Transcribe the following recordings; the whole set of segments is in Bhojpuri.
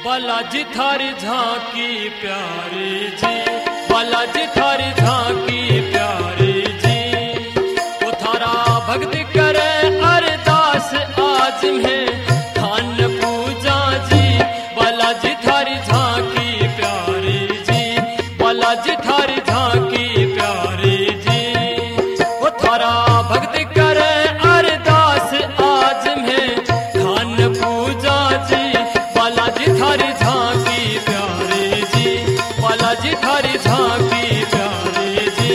बालाजी थारी झांकी प्यारी जी, बालाजी थारी झांकी प्यारी जी। वो थारा भक्त करे अरदास आज में थान पूजा जी। बालाजी थारी झांकी प्यारी जी, बालाजी थारी झांकी प्यारी जी। वो थारा भक्त करे अरदास आज में थान पूजा जी। बालाजी थारी झांकी प्यारी जी, बालाजी थारी झांकी प्यारी जी।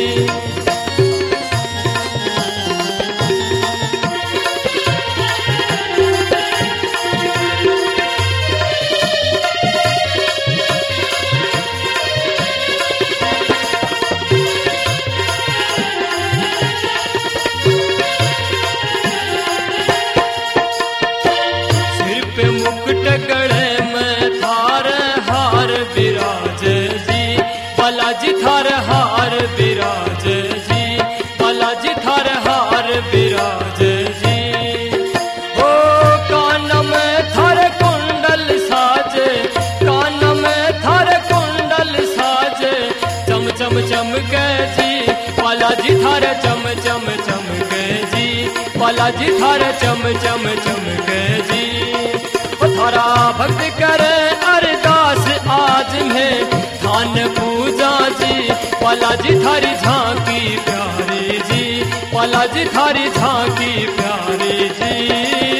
सिर पे मुकुट गले में थार हार विराज जी। बालाजी थार हार विराज जी, बालाजी थार हार विराज जी। ओ कान में थार कुंडल साजे, कान में थार कुंडल साजे। चम चम चमके जी, बालाजी थार चम चम चमके जी। बालाजी थार चम चम चमके जी। ओ थारा भक्त करे अरदास आज में थान पूजा जी। बालाजी थारी झांकी प्यारी जी, बालाजी थारी झांकी प्यारी जी।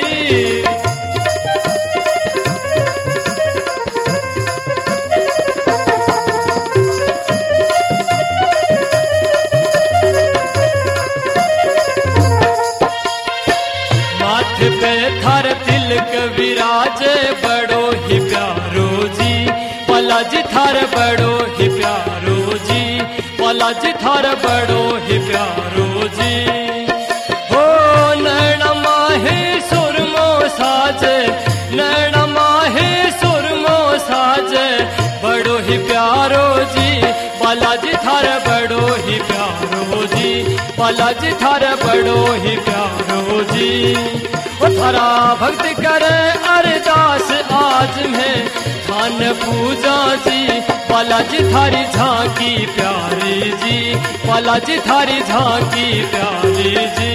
माथे पे थार तिलक विराजे बड़ो ही प्यारो जी। बालाजी थार बड़ो ही प्यारो जी, बालाजी थार बड़ो ही प्यारो जी। हो नैन माहे सुरमो साजे, नैन माहे सुरमो साजे। बड़ो ही प्यारो जी, बालाजी थार बड़ो ही प्यारो जी। बालाजी थार बड़ो ही प्यारो जी। वो थारा भक्त करे अरदास आज में थान पूजा जी। बालाजी थारी झांकी प्यारी जी, बालाजी थारी झांकी प्यारी जी।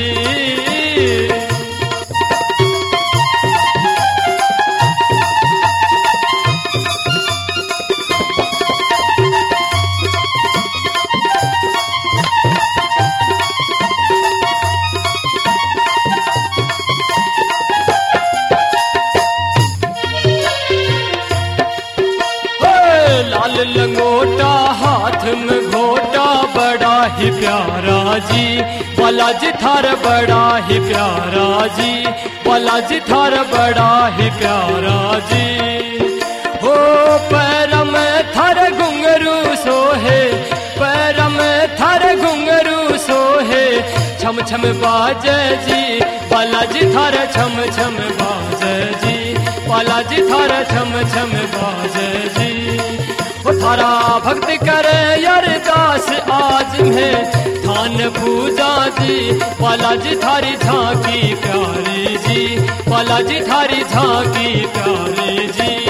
लाल लंगोटा हाथ में घोटा बड़ा ही प्यारा जी। बालाजी थार बड़ा ही प्यारा जी, बालाजी थार बड़ा ही प्यारा जी। हो पैर में थार घुंघरू सोहे, पैर में थार घुंघरू सोहे। छम छम बाजे जी, बालाजी थार छम छम बाजे जी। बालाजी थार छम छम बाजे जी। वो थारा भक्त करे अरदास आज में थान पूजा जी। बालाजी थारी झांकी प्यारी जी, बालाजी थारी झांकी प्यारी जी।